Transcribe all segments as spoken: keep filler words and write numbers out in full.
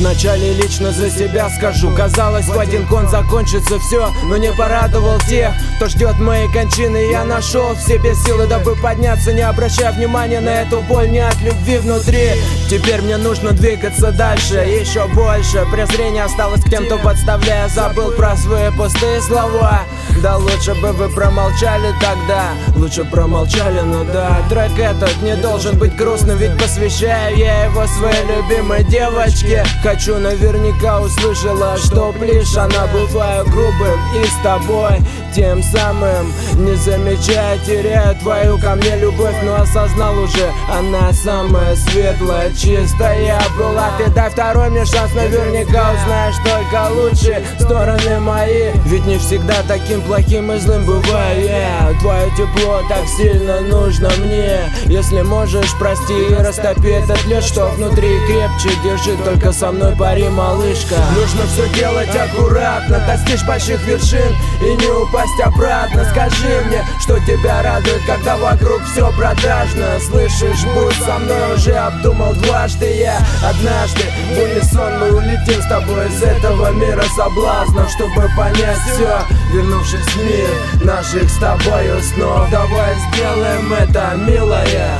Вначале лично за себя скажу. Казалось, в один кон закончится все, но не порадовал тех, кто ждет моей кончины. Я нашел в себе силы, дабы подняться, не обращая внимания на эту боль, не от любви внутри. Теперь мне нужно двигаться дальше, еще больше. Презрение осталось к тем, кто подставляя, забыл про свои пустые слова. Да лучше бы вы промолчали тогда, лучше промолчали, ну да. Трек этот не должен быть грустным, ведь посвящаю я его своей любимой девочке. Хочу наверняка услышала, что ближе она, бываю грубым и с тобой тем самым не замечая, теряю твою ко мне любовь. Но осознал уже, она самая светлая, чистая была. Ты дай второй мне шанс, наверняка узнаешь только лучшие стороны мои. Ведь не всегда таким плохим и злым бываю я. Твое тепло так сильно нужно мне. Если можешь, прости и растопи этот лед, что внутри крепче держи. Только со мной пари, малышка. Нужно все делать аккуратно, достичь больших вершин и не упасть обратно. Скажи мне, что тебя радует, когда вокруг все продажно. Слышишь, будь со мной, уже обдумал дважды я. Однажды в унисон мы улетим с тобой из этого мира соблазнов, чтобы понять все, вернувшись в мир наших с тобою снов. Давай сделаем это, милая.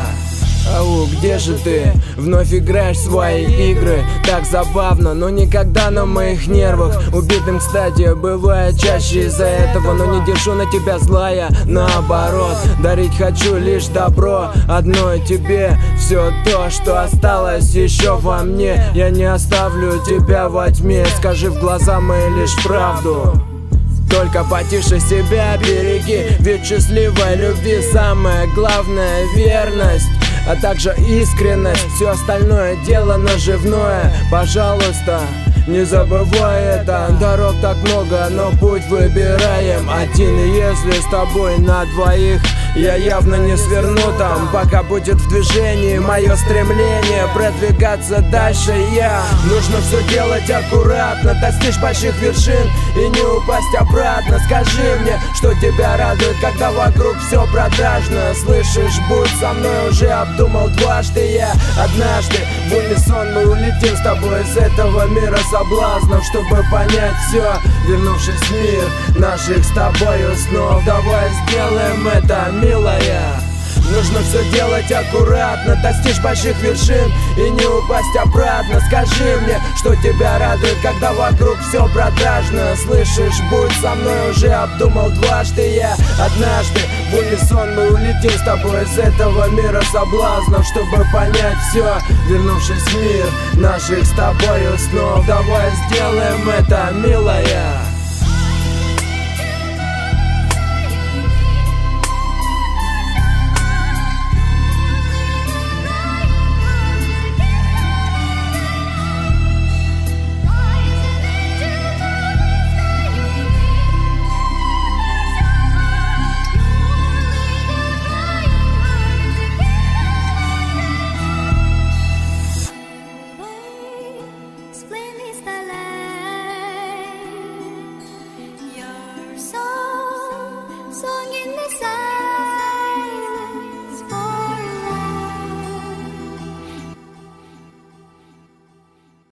Ау, где же ты? Вновь играешь в свои игры. Так забавно, но никогда на моих нервах. Убитым, кстати, бывает чаще из-за этого. Но не держу на тебя злая, наоборот. Дарить хочу лишь добро, одной тебе все то, что осталось еще во мне. Я не оставлю тебя во тьме, скажи в глаза мои лишь правду. Только потише себя береги, ведь счастливой любви самое главное верность, а также искренность. Все остальное дело наживное. Пожалуйста, не забывай это. Дорог так много, но путь выбираем один. И если с тобой на двоих, я явно не сверну там, пока будет в движении мое стремление продвигаться дальше я. Нужно все делать аккуратно, достичь больших вершин и не упасть обратно. Скажи мне, что тебя радует, когда вокруг все продажно. Слышишь, будь со мной, уже обдумал дважды я. Однажды в унисон мы улетим с тобой из этого мира соблазнов, чтобы понять все, вернувшись в мир наших с тобою снов. Давай сделаем это, милая. Нужно все делать аккуратно, достичь больших вершин и не упасть обратно. Скажи мне, что тебя радует, когда вокруг все продажно. Слышишь, будь со мной, уже обдумал дважды я. Однажды в унисон мы улетим с тобой из этого мира соблазнов, чтобы понять все, вернувшись в мир наших с тобою снов. Давай сделаем это, милая.